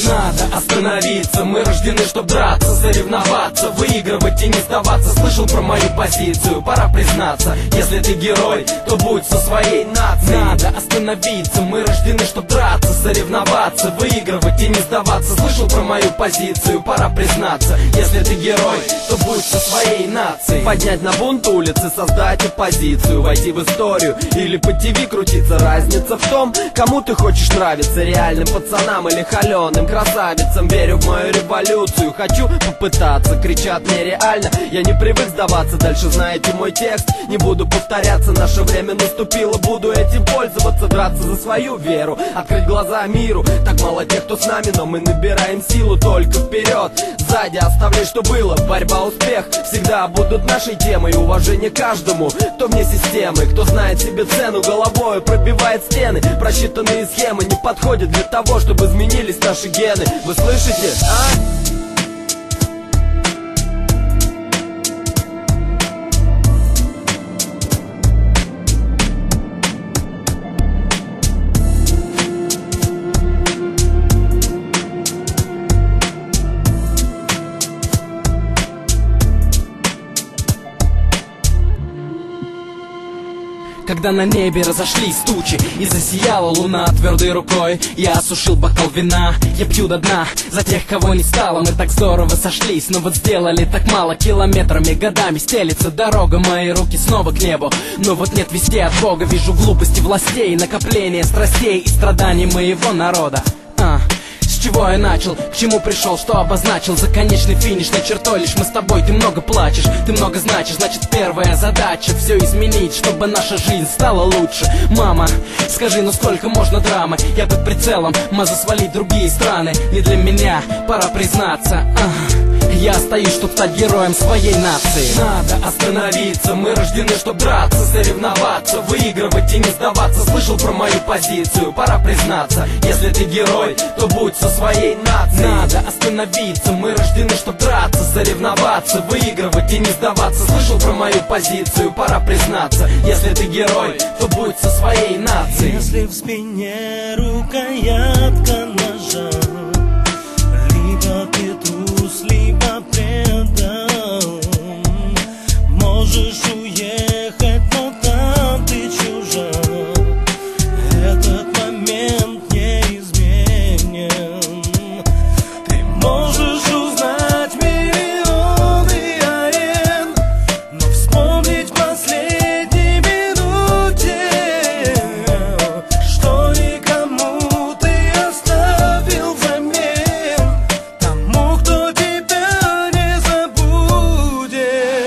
Надо остановиться, мы рождены, чтоб драться, соревноваться, выигрывать и не сдаваться. Слышал про мою позицию, пора признаться: если ты герой, то будь со своей нацией. Надо остановиться, мы рождены, чтоб драться, соревноваться, выигрывать и не сдаваться. Слышал про мою позицию, пора признаться: если ты герой, то будь со своей нацией. Поднять на бунт улицы, создать оппозицию, войти в историю или по ТВ крутиться. Разница в том, кому ты хочешь нравиться: реальным пацанам или холеным красавицам. Верю в мою революцию, хочу попытаться. Кричат нереально, я не привык сдаваться. Дальше знаете мой текст, не буду повторяться. Наше время наступило, буду этим пользоваться. Драться за свою веру, открыть глаза миру. Так мало тех, кто с нами, но мы набираем силу только вперед. Сзади оставляй, что было, борьба, успех всегда будут нашей темой. Уважение каждому, кто вне системы, кто знает себе цену, головой пробивает стены. Просчитанные схемы не подходят для того, чтобы изменились наши гены. Вы слышите, а? Когда на небе разошлись тучи и засияла луна твердой рукой, я осушил бокал вина, я пью до дна за тех, кого не стало. Мы так здорово сошлись, но вот сделали так мало. Километрами, годами стелится дорога, мои руки снова к небу. Но вот нет вести от Бога, вижу глупости властей, накопление страстей и страданий моего народа. С чего я начал, к чему пришел, что обозначил? За конечной финишной чертой лишь мы с тобой. Ты много плачешь, ты много значишь. Значит, первая задача — все изменить, чтобы наша жизнь стала лучше. Мама, скажи, ну сколько можно драмы? Я под прицелом, маза свалить другие страны. Не для меня, пора признаться, я остаюсь, чтоб стать героем своей нации. Надо остановиться, мы рождены, чтоб драться, соревноваться, выигрывать и не сдаваться. Слышал про мою позицию, пора признаться: если ты герой, то будь со своей нацией. Надо остановиться, мы рождены, чтоб драться, соревноваться, выигрывать и не сдаваться. Слышал про мою позицию, пора признаться: если ты герой, то будь со своей нацией. Если в спине рукоятка ножа, либо ты трус, либо предан. Можешь уехать, но там ты чужак. Этот момент неизменен. Ты можешь узнать миллионы арен, но вспомнить в последней минуте, что никому ты оставил взамен, тому, кто тебя не забудет.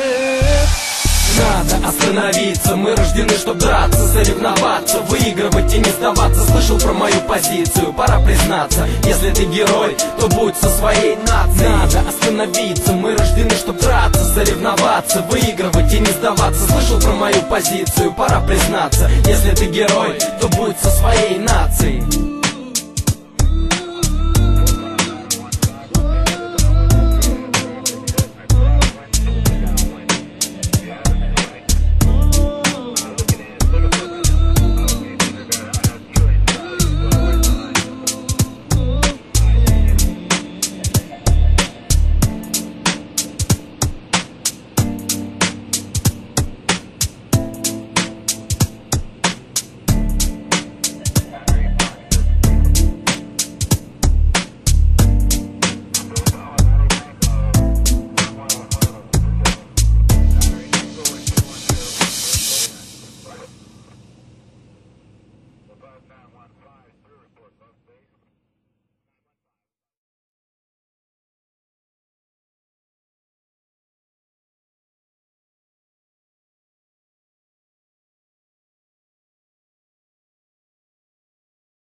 Надо остановиться, мы рождены, чтоб драться, соревноваться, выигрывать и не сдаваться. Слышал про мою позицию, пора признаться: если ты герой, то будь со своей нацией. Надо остановиться, мы рождены, чтоб драться, соревноваться, выигрывать и не сдаваться. Слышал про мою позицию, пора признаться: если ты герой, то будь со своей нацией.